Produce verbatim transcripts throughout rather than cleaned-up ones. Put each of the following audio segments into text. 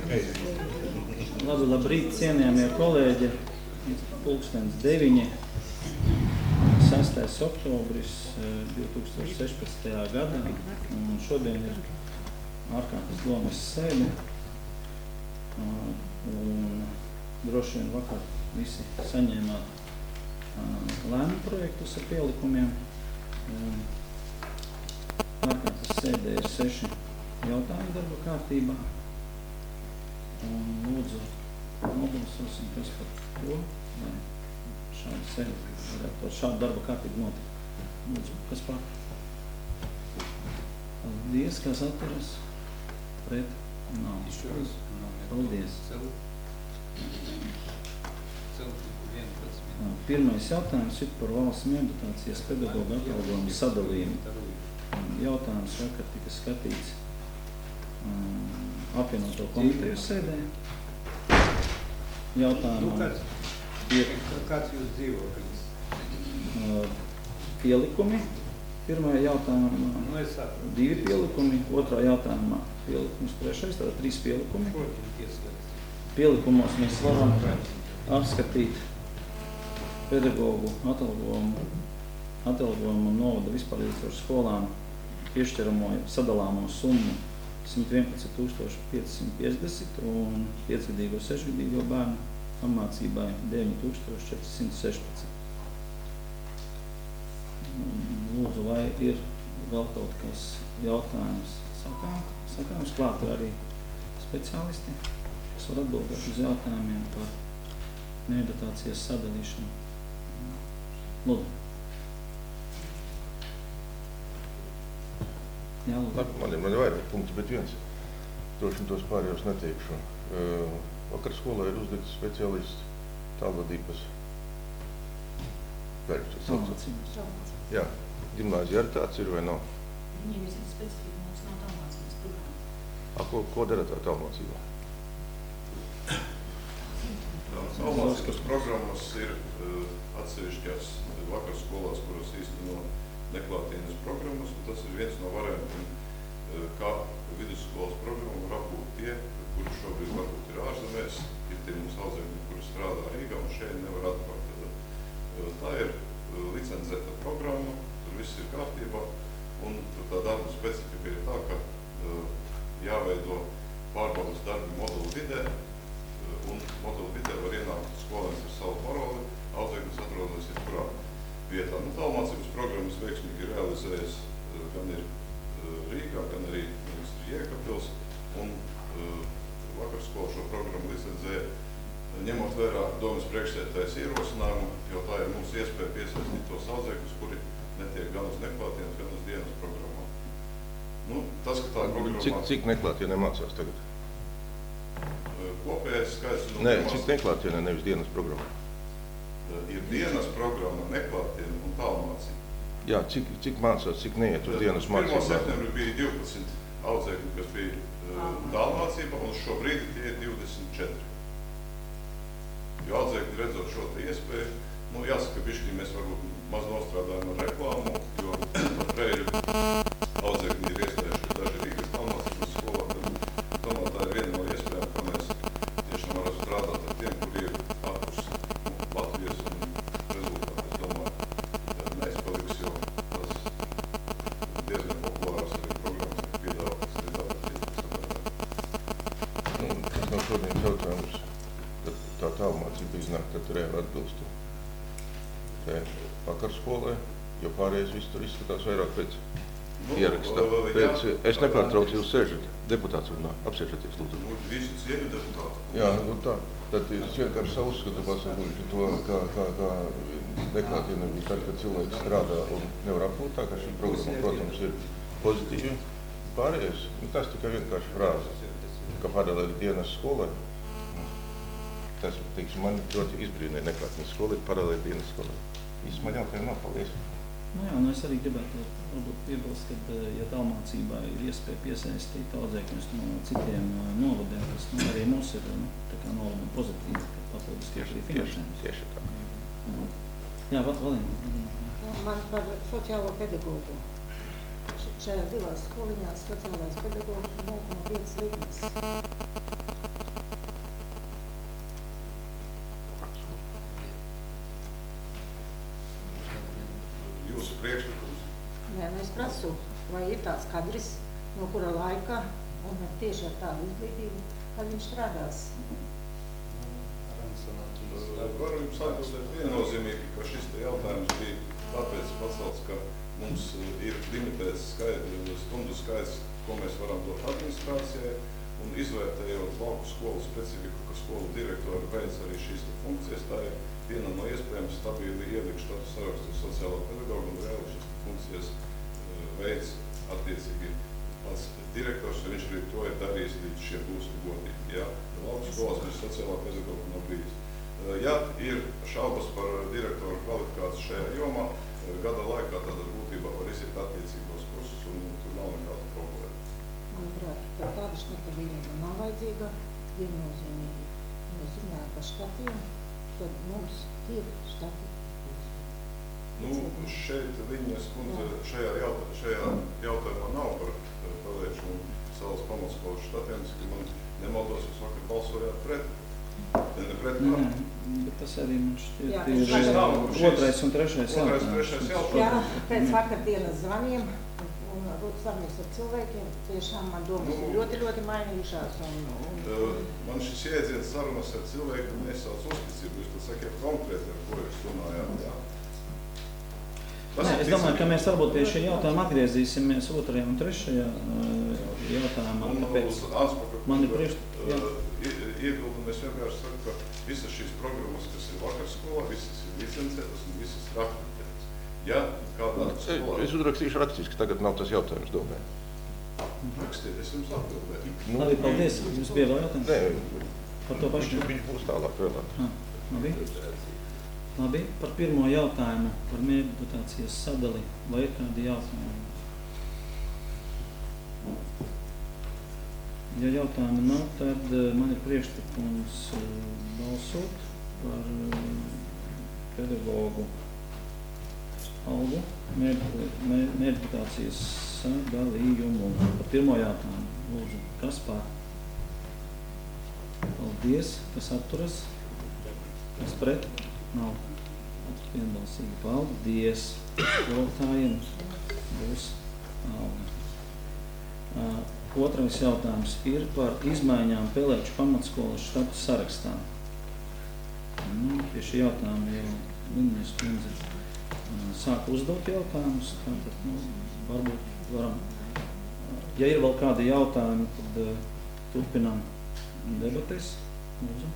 Labi, labrīt, cienījamie kolēģi. Pulkstens deviņi, sestais oktobris divi tūkstoši sešpadsmitajā gadā. Un šodien ir ārkārtas domas sēde. Un droši vien vakar visi saņēmāt lēmumu projektus ar pielikumiem. Un ārkārtas sēdē ir seši jautājumi darba kārtībā. Un lūdzu, nobalsosim, kas par to, lai šādu sēdi varētu ar šādu darba kārtību notikt. Lūdzu, kas par? Paldies, kas atturas? Pret? Nav. Izšķiros. Paldies. Celu. Celu tiku vienpadsmit. Pirmais jautājums ir par valsts miedotācijas pedagogu atalgojumu sadalījumu. Jautājums vakar tika skatīts um, apvienoto komiteju sēdē. Jautājumā Nu, kāds, ir kāds jūs dzīvoklis? uh, pielikumi. Pirmajā jautājumā Nu, es saprotu. divi pielikumi, otrā jautājumā pielikums trešais, tātad trīs pielikumi. Ko tu ieskats? Pielikumos mēs varam apskatīt pedagogu atalgojumu, atalgojumu un novada vispārīdzošu skolām piešķiramo sadalāmo summu simt vienpadsmit tūkstoši pieci simti piecdesmit un piecgadīgo, sešgadīgo bērnu apmācībai deviņi tūkstoši četri simti sešpadsmit. Lūdzu, vai ir vēl kaut kas jautājums sakām, sakāms klāt arī speciālisti, kas var atbildēt uz jautājumiem par miedotācijas sadalīšanu. Lūdzu. Jā, lūdzu. Man ir, man ir vairāk punkti, bet viens. Droši tos pārējos neteikšu. Uh, vakar skolā ir uzlikts speciālists tālvadības. Tālmācības. Jā, gimnāzija arī tāds ir vai nav? Viņiem ir cita specifika, mums nav tālmācības programma. A, ko, ko dara tā tālmācībā? Tālmācības programmas ir uh, atsevišķās vakar skolās, kuras īsteno neklātienes programmas, un tas ir viens no variantiem, uh, kā vidusskolas programma var apbūt tie, kuri šobrīd varbūt ir ārzemēs, ir tie mums audzēkļi, kuri strādā Rīgā un šeit nevar atbraukt. Uh, tā ir uh, licencēta programma, tur viss ir kārtībā, un tur tā darba specifika ir tā, ka uh, jāveido pārbaudas darbi modulu vidē, uh, un modulu vidē var ienākt skolēns ar savu paroli, audzēklis atrodas ir kurā vietā. Nu, tālmācības programmas veiksmīgi ir realizējas uh, gan ir uh, Rīgā, gan arī Jēkabpils, un uh, vakar skola šo programmu licencēja, ņemot vērā domas priekšsēdētājas ierosinājumu, jo tā ir mums iespēja piesaistīt tos audzēkļus, kuri netiek gan uz neklātienes, gan uz dienas programmā. Nu, tas, ka tā programmā... Cik, cik neklātienē mācās tagad? Kopējais skaits... Nē, cik neklātienē, nevis dienas programmā? Ir dienas programma, neklātiene un tālmācība. Jā, cik, cik mācās, cik neiet uz dienas mācībā? pirmā septembrī bija divpadsmit audzēkļi, kas bija uh, tālmācība, un uz šo brīdi tie ir divdesmit četri. Jo audzēkļi redzot šo te iespēju, nu jāsaka, bišķi mēs varbūt maz nostrādājam ar reklāmu, jo par Preiļu audzēkļi ir iespējuši daži Rīgas tālmācības skolā, tad tomēr tā ir viena no iespējām, ka mēs tiešām varam strādāt ar tiem, kuri ir ārpus nu, Latvijas un rezultāti, es domāju, neizpaliks, jo tas diezgan populāras arī programmas, kas piedāvātas arī tālāk sabiedrībā. Nu, tas nav šodienas jautājums. Tā tālmācība iznāk, tad reāli atbilstu te vakar skolai, jo pārējais viss tur izskatās vairāk pēc Nu, ierakstā. jā. Pēc, es nepārtraucu, jūs sēžat, deputāts runā, apsēžaties, lūdzu. Nu, visi ciemi deputāti. Jā, nu tā, tad es vienkārši savu uzskatu pasakošu to, kā, kā, kā neklātienē bija tad, kad cilvēks strādā un nevar apbūt tā, ka šī programma, protams, ir pozitīva. Pārējais, nu, tas tikai vienkārši frāze, ka paralēli dienas skolai. Tas, teiksim, man ļoti izbrīnē neklātienes skola ir paralēli dienas skolai. Viss man jautājumu nav, paldies. Nu jā, nu es arī gribētu varbūt piebilst, ka, ja tālmācībā ir iespēja piesaistīt audzēkļus no citiem novadiem, kas nu, arī mums ir nu, tā kā novadam pozitīvi, ka papildus tieši finansējums. Tieši tā. Jā, Valina. Man par sociālo pedagogu. Šajās divās skoliņās sociālās pedagogas nulle komats pieci likmes. priekšlikums. Nē, nu es prasu, vai ir tāds kadrs, no kura laika un tieši ar tādu izglītību, kad viņš strādās. Varu jums atbildēt viennozīmīgi, ka šis te jautājums bija tāpēc pacelts, ka mums ir limitēts skaidrs, stundu skaits, ko mēs varam dot administrācijai, un izvērtējot lauku skolu specifiku, ka skolu direktori veids arī šīs funkcijas, tā ir viena no iespējām stabili ielikt štatu sarakstu sociālo pedagogu, un reāli šīs funkcijas veids attiecīgi pats direktors, un viņš arī to ir darījis līdz šiem būsim godīgi. Jā, lauku skolas viņš sociālā pedagoga nav bijis. Ja ir šaubas par direktoru kvalifikāciju šajā jomā, gada laikā tad būtībā var iziet attiecīgos kursus, un tur nav nekāda problēma. Manuprāt, par tādu štata vienību nav vajadzīga viennozīmīgi. Mēs runājam par štatiem, tad mums ir štati. Nu, šeit Liņas kundze šajā, jautā, šajā jautājumā nav par Pelēču un Salas pamatskolu štatiem, ka man nemaldos, jūs vakar balsojāt pret. Ne pret Nē, par. bet tas arī man šķiet Jā, ir tas nav šis- otrais un trešais Otrais, jautājums. trešais Jā, jautājums. pēc vakardienas zvaniem un sarunās ar cilvēkiem, tiešām man domas Nu. ir ļoti, ļoti mainījušās. Un, un, Uh, Man šis iedziens sarunas ar cilvēku nesauc uzticību, jūs tad sakiet konkrēti, ar ko jūs runājāt, jā? Tas Nē, ir es domāju, ka ticamība. mēs varbūt pie šī jautājuma atgriezīsimies otrajā un trešajā uh, jautājumā. Un Tāpēc uz Anspaka man ir kunga, priekš- jā. uh, ie- iebildumi, es vienkārši saku, ka visas šīs programmas, kas ir vakarskolā, visas ir licencētas un visas ir akreditētas. Ja kādā skolā Es uzrakstīšu rakstiski, tagad nav tas jautājums domē. rakstiet, es jums atbildēju. Nu, labi, paldies. Jums bija vēl jautājums Nē, par to viņš, pašu? viņš būs tālāk vēlāk. Ah, labi. Labi, par pirmo jautājumu par mērķu dotācijas sadali. Vai ir kādi jautājumi? Ja jautājumu nav, tad eh, man ir priekšlikums eh, balsot par eh, pedagogu algu mērķu dotācijas sadalījumu. Par pirmo jautājumu. Lūdzu, kas par? Paldies. Kas atturas? Kas pret? Nav. Vienbalsīgi. Paldies. Skolotājiem būs alga. Uh, otrais jautājums ir par izmaiņām Pelēču pamatskolas štatu sarakstā. Nu, pie šī jautājuma jau Liņas kundze uh, sāk uzdot jautājumus. Tātad, nu, varbūt varam. Uh, ja ir vēl kādi jautājumi, tad uh, turpinām debates. Lūdzu.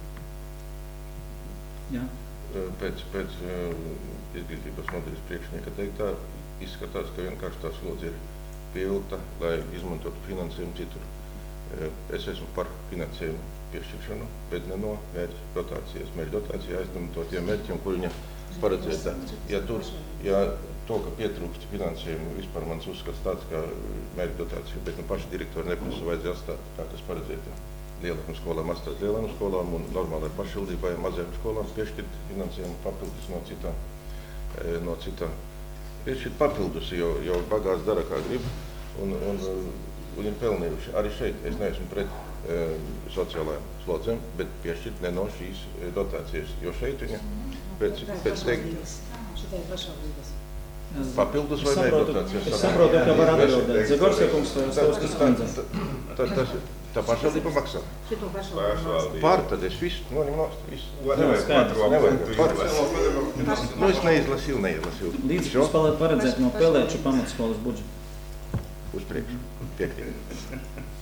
Jā. Pēc, pēc uh, izglītības nodaļas priekšnieka teiktā izskatās, ka vienkārši tā slodze ir pilta, lai izmantotu finansējumu citur. Uh, es esmu par finansējumu piešķiršanu, bet ne no mērķa dotācijas. Mērķa dotācija aizmanto tiem mērķiem, kur viņa paredzēta. Ja, tur, ja to, ka pietrūkst finansējumu, vispār mans uzskats tāds, ka mērķa dotācija, bet nu paši direktori neprasa vajadzēja atstāt, kā tas paredzēta. Lielākām skolām atstāt lielām skolām un normālai pašvaldībai mazajām skolām piešķirt finansējumu papildus no citām. No citām. Piešķirt papildus, jo, jo bagāts dara kā grib un, un, un ir pelnījuši. Arī šeit es neesmu pret e, sociālajām slodzēm, bet piešķirt ne no šīs dotācijas, jo šeit viņa pēc, pēc teikt Šitai pašvaldības. papildus vai ne dotācijas. Es saprotu, ka var atbildēt. Zagorska kungs vai Stauskas kundze? Tas, tas, tā pašvaldība maksā. Šito pašvaldības. Pār tad es visu noņemu nost. Visu. Nevajag patru Nevajag. Nu es neizlasīju, neizlasīju. Līdz jūs palēt paredzēt no Pelēču pamatskolas budžeta. Uz priekšu. Piekrīt.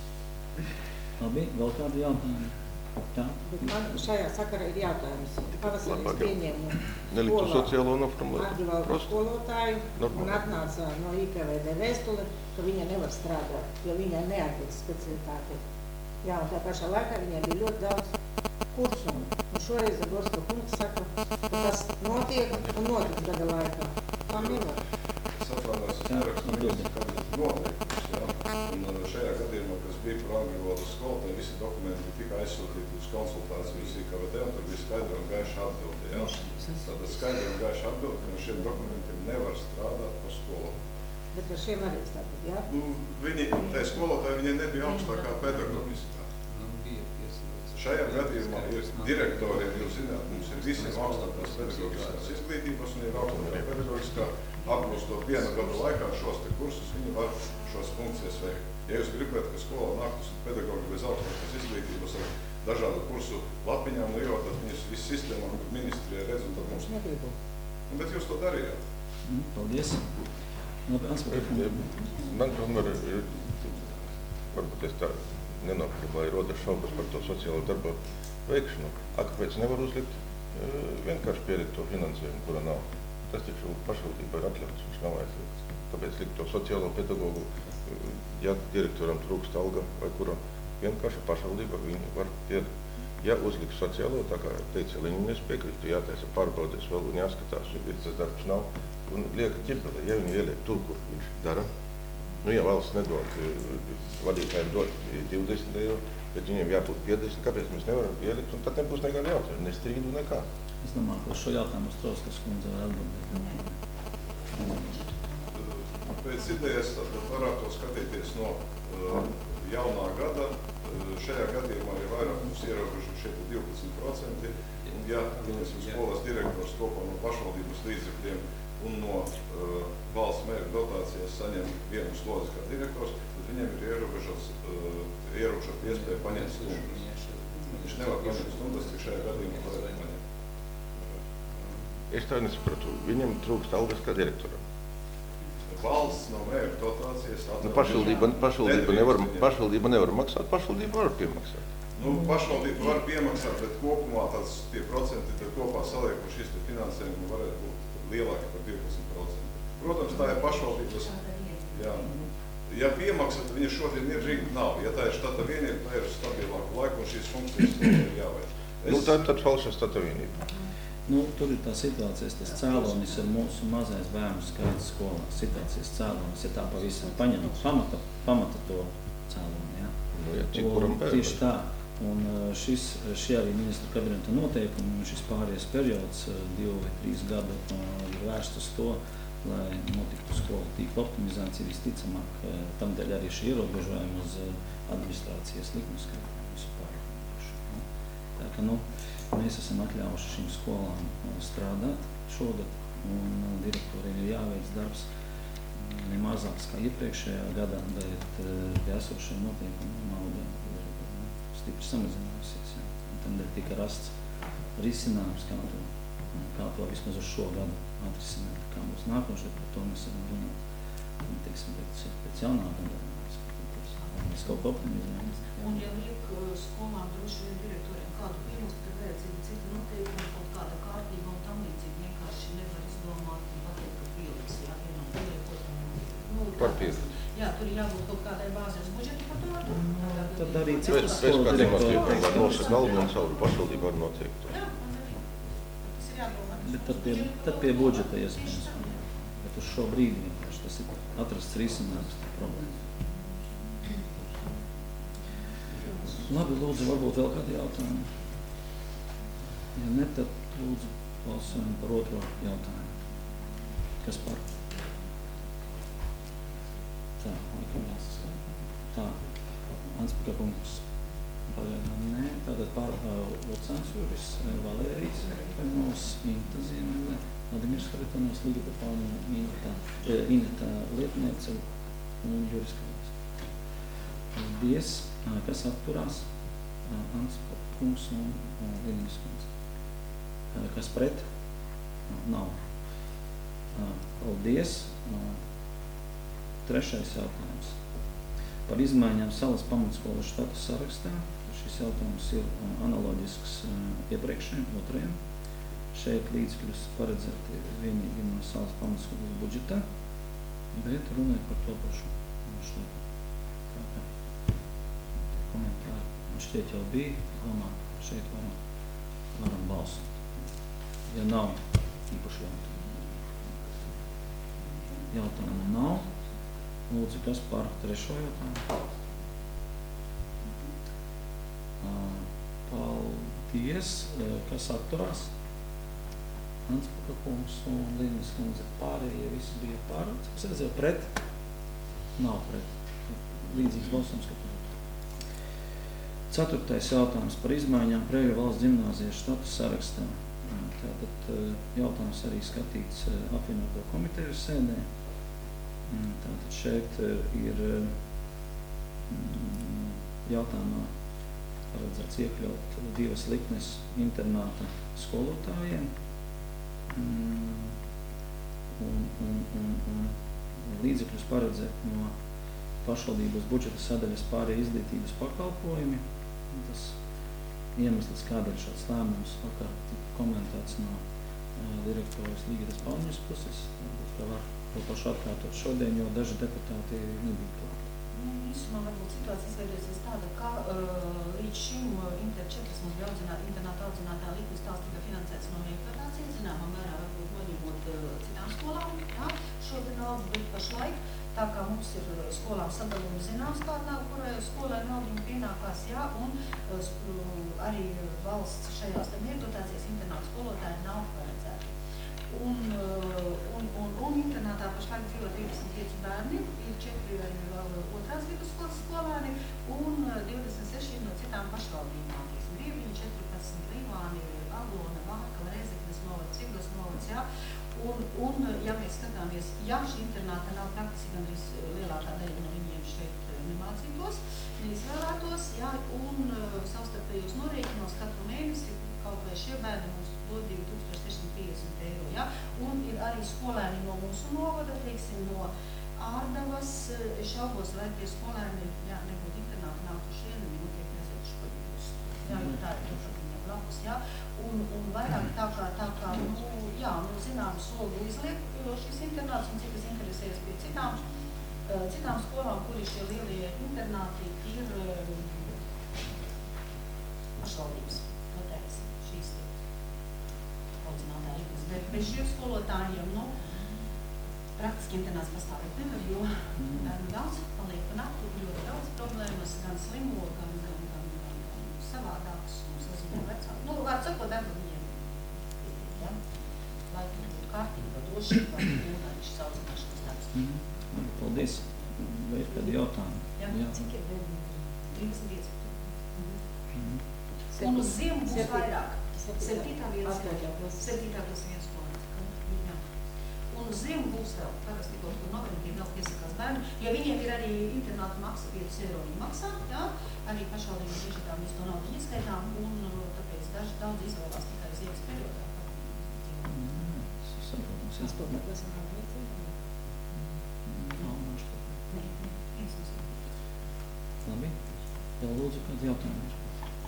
Labi, vēl kādi jautājumi? Tā. Bet man šajā sakarā ir jautājums. Pavasarī es pieņēmu Neliktu skolā sociālo noformulēt. Arģivaldu Prosti. skolotāju un Normāli. atnāca no I K V D vēstule, ka viņa nevar strādāt, jo viņai neatbilst specialitāte. Jā, un tā pašā laikā viņai bija ļoti daudz kursu. Un šoreiz Zagorska kungs saka, ka tas notiek un notiks gada laikā. Tā nevar. Es atvainojos, es Jā, nerakstu atbildi. nekādas noteikumus, jā. Un uh, šajā gadījumā, kas bija par angļu valodas skolu, tad visi dokumenti tika aizsūtīti uz konsultāciju uz I K V D, un tur bija skaidra un gaiša atbilde, jā. Tātad skaidra un gaiša atbilde, ka ar šiem dokumentiem nevar strādāt par skolu. Bet ar šiem arī tātad, jā? Nu, viņi, tai skolotāji, viņai nebija augstākā pedagoģiskā. Nu, bija piesaucis. Šajā gadījumā ir direktoriem, jūs zināt, mums ir visiem augstākās pedagoģiskās izglītības un ir augstākā pedagoģiskā apgūstot viena gada laikā šos te kursus, viņi var šos funkcijas veikt. Ja jūs gribat, ka skolā nāktu pedagogi bez augstākās izglītības ar dažādu kursu lapiņām, nu jau tad viņas viss sistēmā, kur ministrija redz, un tad mums negribu. Bet jūs to darījāt. Mm, paldies. Labi, atspēr. Man tomēr ir, varbūt es tā nenopirku, lai rodas šaubas par to sociālo darbu veikšanu. A, kāpēc nevar uzlikt vienkārši pierīt to finansējumu, kura nav? Tas taču pašvaldībai ir atļauts, viņš nav aizliegts. Tāpēc likt to sociālo pedagogu, ja direktoram trūkst alga vai kura vienkārši pašvaldība, viņi var pierīt. Ja uzliks sociālo, tā kā teica Liņa, es piekrītu, jātaisa pārbaudes vēl un jāskatās, ja tas darbs nav. Un lieka ķipeli, ja viņi ieliek tur, kur viņš dara. Nu, ja valsts nedod, vadītājiem dod divdesmit eiro, bet viņiem jābūt piecdesmit, kāpēc mēs nevaram ielikt, un tad nebūs nekāda jautājuma, ne strīdu, nekā. Es domāju, ka šo jautājumu Ostrovskas kundze var atbildēt. Pēc idejas tad varētu skatīties no uh, jaunā gada. Uh, šajā gadījumā ir vairāk mums ierobežu šeit divpadsmit procenti. Un ja viņas skolas direktors kopā no pašvaldības līdzekļiem un no uh, valsts mērķu dotācijas saņem vienu slodzi kā direktors, tad viņiem ir ierobežots, uh, ierobežot iespēju paņemt stundas. Viņš nevar paņemt stundas, cik šajā gadījumā varētu paņemt. Es tā nesapratu. Viņam trūkst algas kā direktoram. Valsts no mērķu dotācijas Nu, pašvaldība, pašvaldība, nevar, pašvaldība nevar maksāt, pašvaldība var piemaksāt. Nu, pašvaldība var piemaksāt, bet kopumā tāds tie procenti tad kopā saliek, un šis te finansējumi varētu būt lielāki par divdesmit procenti. Protams, tā ir pašvaldības. Jā. Ja piemaksā, tad viņa šodien ir Rīga nav. Ja tā ir štata vienība, tā ir stabilāku laiku, un šīs funkcijas ir jāveic. Es... Nu, tā ir tad falša štata vienība. Nu, tur ir tā situācijas, tas cēlonis ir mūsu mazais bērnu skaits skolā. Situācijas cēlonis, ja tā pavisam paņem, pamata, pamata to cēloni, jā. Nu, ja, cik kuram bērnu? Tieši tā. Un šis, šie arī ministru kabineta noteikumi, un šis pārējais periods, divu vai trīs gadu, ir vērsts uz to, lai notiktu skolu tīkla optimizācija, visticamāk, tamdēļ arī šī ierobežojuma uz administrācijas likmes, kā visu pārējuši. Tā ka, nu, mēs esam atļaujuši šīm skolām strādāt šogad, un direktoriem ir jāveic darbs ne mazāks kā iepriekšējā gadā, bet pie esošiem noteikumiem nauda ir stipri samazinājusies. Ja. Tādēļ tika rasts risinājums, kā to, kā to vismaz uz šo gadu atrisināt, kā būs nākošais, par to mēs varam runāt. Un, teiksim, pēc, pēc jaunā gada skatīties, mēs kaut ko optimizējam. Un ja liek skolām droši vien direktoriem kādu pieņemt, tad vajadzīgi citi noteikumi, kaut kāda kārtība un tam līdzīgi vienkārši nevar izdomāt un pateikt, ka pieliks, jā, vienam pieliekot. Nu, Par pielikt. Jā, tur ir jābūt kaut kādai bāzes budžetu par to var to. Tad arī Pēc, citas pēc skolu kādiem direktori noteikumiem var teiks, nosakt algu un savu pašvaldību var noteikt. Jā, man arī. Tas ir jādomā. bet tad pie, tad pie budžeta iespējams. Bet uz šo brīdi vienkārši tas ir atrasts risinājums tā problēma. Labi, lūdzu, varbūt vēl kādi jautājumi. Ja ne, tad lūdzu balsojam par otro jautājumu. Kas par? Tā, laikam jāsaskatā. Tā, Anspika kungs. Pagaidām nē, tātad par uh, Lucāns Juris, Valērijas Haritovs, Inta Ziemele, Vladimirs Haritovs, Ligita Palma, Inta, eh, Inta Lietniece un Juris Kalvs. Paldies, kas atturās? Anspika kungs un Lietnieks kungs. Kas pret? Nav. Paldies. Trešais jautājums. Par izmaiņām Salas pamatskolas štata sarakstā. Šis jautājums ir analoģisks iepriekšējiem, otrajam. Šeit līdzekļus paredzēti vienīgi no Salas pamatskolas budžetā, bet runāja par to pašu štatu. Komentāri. Man šķiet jau bija, domāju, šeit varam, varam balsot. Ja nav īpaši jautājumu. Jautājumu nav. Lūdzu, kas par trešo jautājumu? Paldies. Kas atturās? Anspika kungs un Līnas kundze pārējie visi bija par. Cik redzēju, pret? Nav pret. Līdzīgs balsojums, ka pret. Ceturtais jautājums par izmaiņām Preiļu valsts ģimnāzijas štatu sarakstā. Tātad jautājums arī skatīts apvienoto komiteju sēdē. Tātad šeit ir jautājumā paredzēts iekļaut divas likmes internāta skolotājiem. Un, un, un, un līdzekļus paredzēt no pašvaldības budžeta sadaļas pārējie izglītības pakalpojumi. Tas iemesls, kādēļ šāds lēmums vakar tika komentēts no uh, direktoras Līgitas Palņas puses, ka var to pašu atkārtot šodien, jo daži deputāti nebija klāt. Īsumā varbūt situācija izveidojusies tāda, ka uh, līdz šim Inter četras mums bija audzināt, internāta audzinātā likmes tās tika finansēts no mērķdotācijas, zināmā mērā varbūt noņemot uh, citām skolām, jā, šo te naudu, bet pašlaik, tā kā mums ir skolām sadalījumi zināms, kāda nav, kurai skolai naudiņu pienākās, jā, un uh, arī valsts šajās te mērķdotācijas internāta skolotāji nav paredzēti. Un, un, un, un internātā pašlaik dzīvo divdesmit pieci bērni, ir četri arī vēl otrās vidusskolas skolēni un divdesmit seši no citām pašvaldībām. Grieviņi, četrpadsmit, Līvāni, Aglona, Vākala, Rezeknes novads, Ciglas novads, jā. Un, un, ja mēs skatāmies, ja šī internāta nav praktiski gandrīz lielākā daļa no viņiem šeit nemācītos, neizvēlētos, jā, un savstarpējos norēķinos katru mēnesi kaut vai šie bērni mums dod divi tūkstoši sešsimt piecdesmit eiro, ja? Un ir arī skolēni no mūsu novada, teiksim, no Ārdavas, es šaubos, vai tie skolēni, jā, nebūtu internāti nāktu šiem, viņi noteikti aizietuši pa jūs. Jā, jo tā ir tur viņiem blakus, jā. Un, un vairāk tā kā, tā kā, nu, jā, nu, zinām, soli izliek šis internāts, un cik es interesējas pie citām, citām skolām, kuri šie lielie internāti ir pašvaldības. Bet bez šiem skolotājiem, nu, praktiski internāts pastāvēt nevar, jo bērnu daudz paliek pa naktu, ļoti daudz problēmas, gan slimo, gan, gan, gan, gan, gan savādāks un saziņo vecāku. Nu, var sakot, darba viņiem pietiek, ja? Lai tur būtu kārtība, drošība un arī šis audzināšanas darbs. Mm. Paldies. Vai ir kādi jautājumi? Jā, Jā. Cik ir bērni? trīsdesmit pieci. Mm. Un uz ziemu būs Septi- vairāk. Septītā viens Astoņā klasē. Septītā plus viens skolēns. Jā. Un uz ziemu būs vēl, parasti kaut kur novembrī vēl piesakās bērni, jo viņiem ir arī internāta maksa piecus eiro viņi maksā, jā, arī pašvaldības budžetā mēs to naudu ieskaitām, un tāpēc daži daudz izvēlās tikai ziemas periodā. Mm. Saprotams, jā. Astoņā klasē nav vajadzīgi. Nav mašta. Nē, nē, viens mums ir. Labi. Vēl lūdzu, kādi jautājumi ir?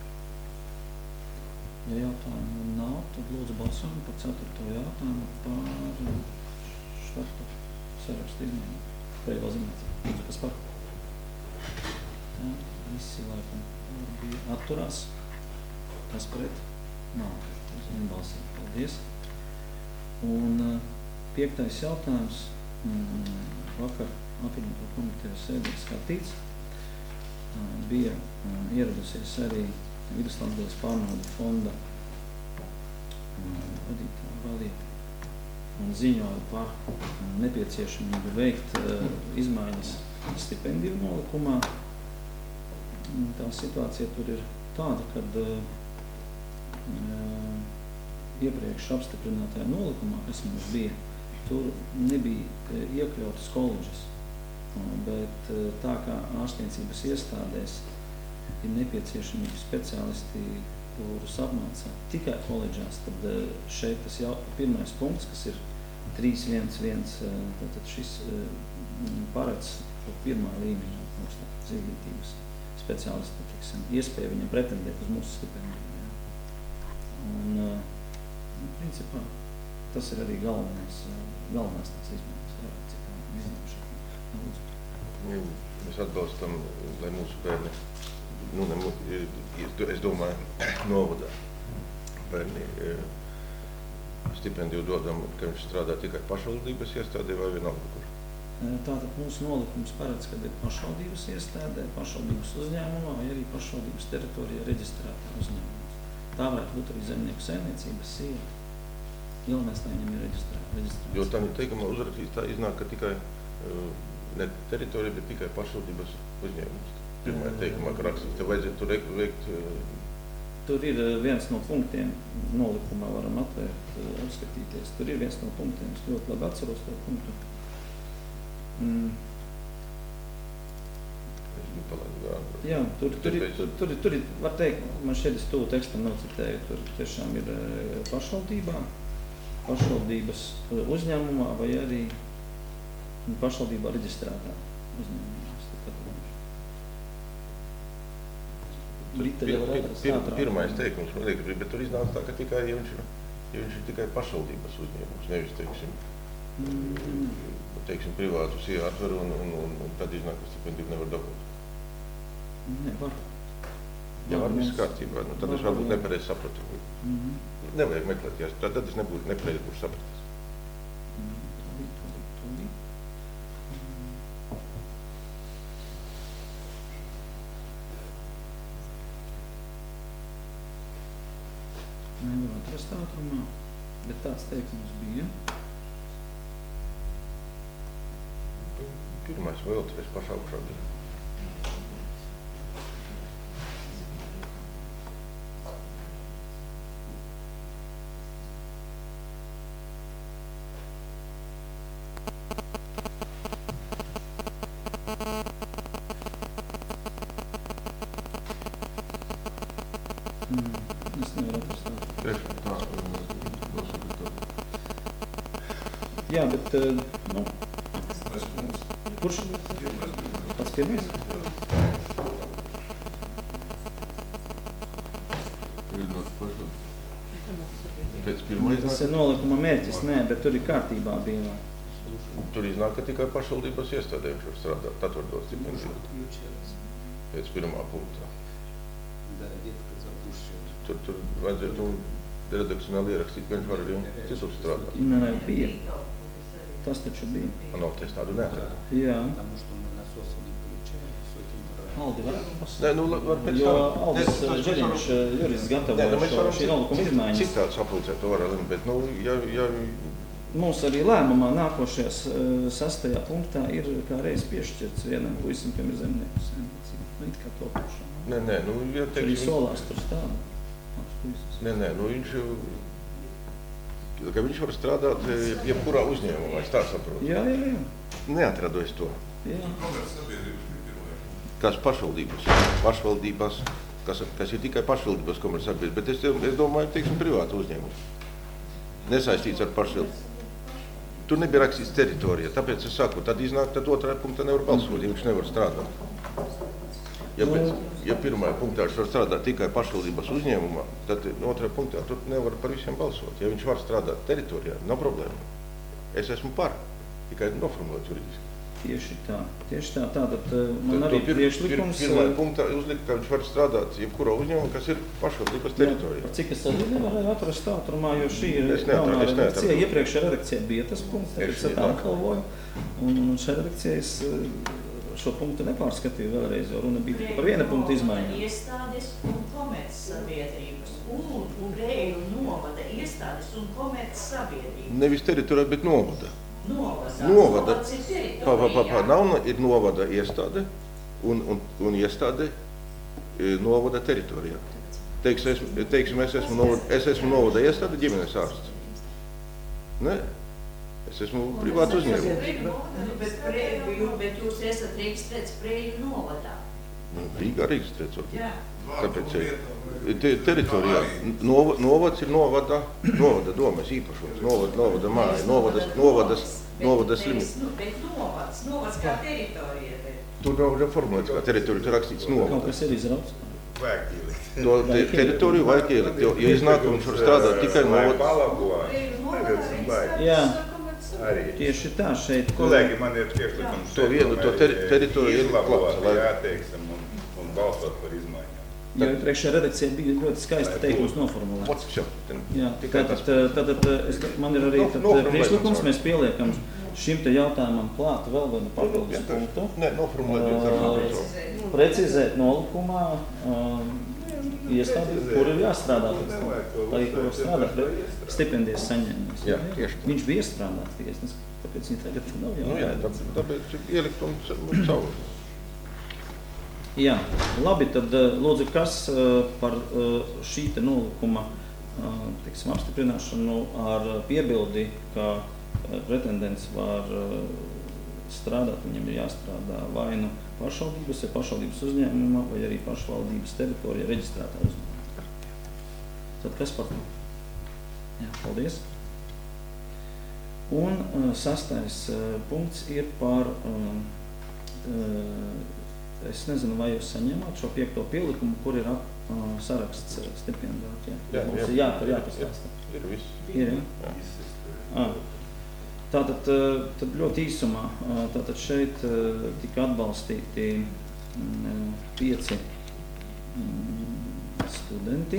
Ja jautājumu nav, tad lūdzu balsojam par ceturto jautājumu par štartu sarakstu izmaiņu. Pareigā zināt. Lūdzu, kas par? Jā, visi laikam bija atturās. Kas pret? Nav. Uz balsīm. Paldies. Un piektais jautājums. Mm, vakar apvienoto komiteju sēdē skatīts. Bija ieradusies arī Viduslatvijas pārnaudu fonda vadītāja Valīta un ziņoja par nepieciešamību veikt uh, izmaiņas stipendiju nolikumā. Tā situācija tur ir tāda, kad uh, iepriekš apstiprinātajā nolikumā, kas mums bija, tur nebija uh, iekļautas koledžas, uh, bet uh, tā kā ārstniecības iestādēs ir nepieciešamība speciālisti, kurus apmācā tikai koledžās, tad šeit tas jau pirmais punkts, kas ir trīs viens viens, tātad šis paredz pirmā līmeņa augstākas izglītības speciālistu, tiksim, iespēja viņam pretendēt uz mūsu stipendiju. Ja. Un, nu, principā, tas ir arī galvenais, galvenais tās izmaiņas, varētu citām izņemšana. Mēs atbalstam, lai mūsu bērni, nu, ne, es domāju, novadā bērni stipendiju dodam, ka viņš strādā tikai pašvaldības iestādē vai vienalga kur. Tātad mūsu nolikums paredz, kad ir pašvaldības iestādē, pašvaldības uzņēmumā vai arī pašvaldības teritorijā reģistrētā uzņēmumā. Tā varētu būt arī zemnieku saimniecības sieva. Galvenais, lai viņam ir reģistrēts. Jo tā teikumā uzrakstīs, tā iznāk, ka tikai ne teritorija, bet tikai pašvaldības uzņēmums. Pirmajā teikumā, ka rakstīs, te vajadzētu tur veikt tur ir uh, viens no punktiem, nolikumā varam atvērt, uh, apskatīties. Tur ir viens no punktiem, es ļoti labi atceros to punktu. Mm. Jā, tur, tur, ir, tur, tur, ir, tur ir, var teikt, man šeit es tūlu tekstam nocitēju, tur tiešām ir uh, pašvaldībā, pašvaldības uh, uzņēmumā vai arī pašvaldībā reģistrētā uzņēmumā. Brita jau var atrast ātrāk. Pirmais teikums, man liekas, bet tur iznāca tā, ka tikai, ja viņš ir, ja viņš ir tikai pašvaldības uzņēmums, nevis, teiksim, mm. teiksim, privātus ietver un, un, un, un tad iznāk, ka stipendiju nevar dabūt. Ne, var. Ja var viss kārtībā, nu, tad var, es varbūt nepareizi sapratu. Mm -hmm. Nevajag meklēt, ja, tad, tad es nebūtu nepareizi būšu sapratis. Nevar atrast ātrumā, bet tāds teikums bija. Pirmais vai otrais pašā augšā bija. Mm, es nevaru atrast ātrumā. Jā, bet, uh, nu, kurš? Pats pirmais? Pēc pirmais Tas ir nolikuma mērķis, nē, bet tur ir kārtībā bija. Tur iznāk, ka tikai pašvaldības iestādē viņš var strādāt, tad var dot stipendiju. Pēc pirmā punktā. Tur, tur vajadzētu redakcionāli ierakstīt, ka viņš var arī citur strādāt. Nē, nē, bija. Tas taču bija. Nav, es tādu neatradu. Jā. Потому что мы насосы не включаем, с этим Aldi varētu Nē, pasaka. nu, var pēc Jo tam. Aldis Nē, tas- Želiņš, jurists, Nē, nu, gatavoja mēs šo varam šī nolikuma cit- izmaiņas. citādi sapulcēt, to varam lemt, bet, nu, ja, ja Mums arī lēmumā nākošajās uh, sastajā punktā ir kā reiz piešķirts vienam puisim, kam ir zemniekus. Nu, it kā to pašā. nē, nē, nu, ja Arī teiksim, solās tur stāv. Labs puisis. nē, nē, nu, viņš, ka viņš var strādāt eh, jebkurā uzņēmumā, es tā saprotu. Jā, jā, jā. Neatradu es to. jā. Komercsabiedrības bija pirmajā. Kas pašvaldības, pašvaldības, kas, kas ir tikai pašvaldības komercsabiedrības, bet es, es domāju, teiksim, privātu uzņēmumu. Nesaistīts ar pašvaldību. Tur nebija rakstīts teritorija, tāpēc es saku, tad iznāk, tad otrajā punktā nevar balsot, ja viņš nevar strādāt. Ja, pēc, ja pirmajā punktā viņš var strādāt tikai pašvaldības uzņēmumā, tad otrajā punktā tur nevar par visiem balsot. Ja viņš var strādāt teritorijā, nav problēma. Es esmu par, tikai noformulēt juridiski. Tieši tā. Tieši tā. Tātad uh, man To arī pir- priekšlikums. pir- Pirmajā punktā uzlikt, ka viņš var strādāt jebkurā uzņēmumā, kas ir pašvaldības teritorijā. Cik es arī nevarēju atrast ātrumā, jo šī ir Es neatradu, jaunā es neatradu. redakcija. Iepriekšējā redakcijā bija tas punkts, Es tāpēc es tā ienāku. apgalvoju. Un, un šajā redakcijā es uh, šo punktu nepārskatīju vēlreiz, jo runa bija tikai par viena punktu izmaiņu. Iestādes un komercsabiedrības un Brēļu novada iestādes un komercsabiedrības. Nevis teritorijā, bet novada. Novada. Novada. Novads ir teritorijā. Pa, pa, pa, pa, nav, ir novada iestāde un, un, un iestāde e, novada teritorijā. Teiksim, es, teiksim, es esmu novada, es esmu novada iestāde, ģimenes ārsts. Nē, es esmu privātu uzņēmumu. Nu, bet, Brēļu, bet jūs esat reģistrēts Brēļu novadā. Nu, Rīgā reģistrēts. Jā. Kāpēc? Te, teritorijā. Nova, novads ir novada, novada domas īpašums, novada, novada māja, novadas, novadas, novadas limits. Nu, bet novads, novads kā teritorija. bet- Tur nav formulēts kā teritorija, tur rakstīts Kaut novada. kas ir izrauts. To te, teritoriju vajag ielikt, jo, ja iznāk, ka viņš var strādāt tikai novada. Brēļu novadā reģistrēts Jā. komercsabiedrības. Arī. Tieši tā šeit. Kolēģi, man ir priekšlikums To vienu, to teri- teritoriju izlabot, ielikt klāt, lai- jāteiksim, un, un balsot par izmaiņām. Jo iepriekšējā redakcijā bija ļoti skaisti teikums noformulēts. Ots, jau. Jā, Tikai tātad, tas. tātad es, man ir arī No- tad, noformulēt priekšlikums, man mēs pieliekam šim te jautājumam klāt vēl vienu papildus punktu. Nē, noformulēt. Uh, Precizēt nolikumā uh, iestādi, kur ir jāstrādā pēc tam, lai kur var strādāt pret stipendijas saņēmējs. Jā, tieši tā. Viņš bija strādājis tiesnes, tāpēc viņa tagad nav Nu jā, jāvērt. tā- tāpēc ielikt un cauri. Jā, labi, tad uh, lūdzu, kas uh, par uh, šī te nolikuma uh, tiksim, apstiprināšanu ar piebildi, ka uh, pretendents var uh, strādāt, viņam ir jāstrādā vai nu pašvaldības, vai pašvaldības uzņēmumā, vai arī pašvaldības teritorijā reģistrētā uzņēmumā. Tad kas par to? Jā, paldies. Un uh, sastais uh, punkts ir par, uh, uh, es nezinu, vai jūs saņēmāt šo piekto pielikumu, kur ir ap, uh, saraksts uh, stipendāti. Jā, Jā, mums jā. ir jā, tur jāpastāstā. Ir viss. Ir, jā? Ah. Tātad, tad ļoti īsumā, tātad šeit tika atbalstīti pieci studenti,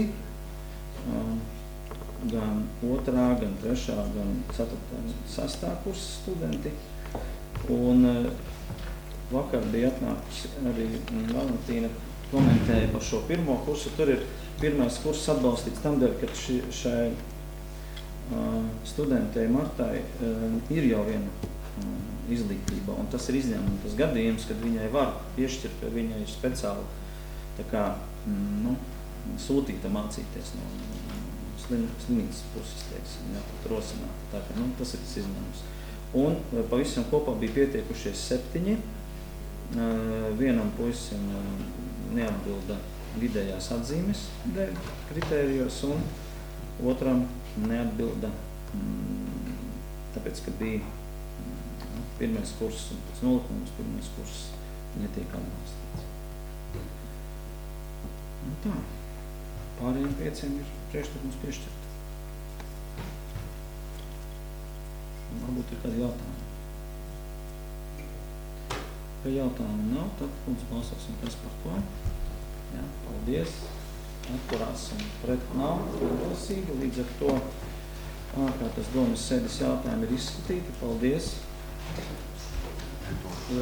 gan otrā, gan trešā, gan ceturtā, sastā kursa studenti. Un vakar bija atnākusi arī Valentīna komentēja par šo pirmo kursu. Tur ir pirmais kurs atbalstīts tam dēļ, ka ši, šai studentei Martai ir jau viena izglītība, un tas ir izņēmums tas gadījums, kad viņai var piešķirt, ka viņai ir speciāli tā kā, nu, sūtīta mācīties no slim, slimības puses, teiksim, jā, rosināt. Tā kā, nu, tas ir tas izņēmums. Un pavisam kopā bija pietiekušies septiņi. Vienam puisim neatbilda vidējās atzīmes dēļ kritērijos, un otram neatbilda, tāpēc, ka bija pirmais kurs un pēc nolikums pirmais kurs netiek atbalstīts. Un tā, pārējiem pieciem ir priekšlikums piešķirt. Un varbūt ir kādi jautājumi. Ja jautājumu nav, tad mums balsosim kas par to. Jā, paldies. Atturās un pret nav vienbalsīgi, līdz ar to ārkārtas domas sēdes jautājumi ir izskatīti. Paldies!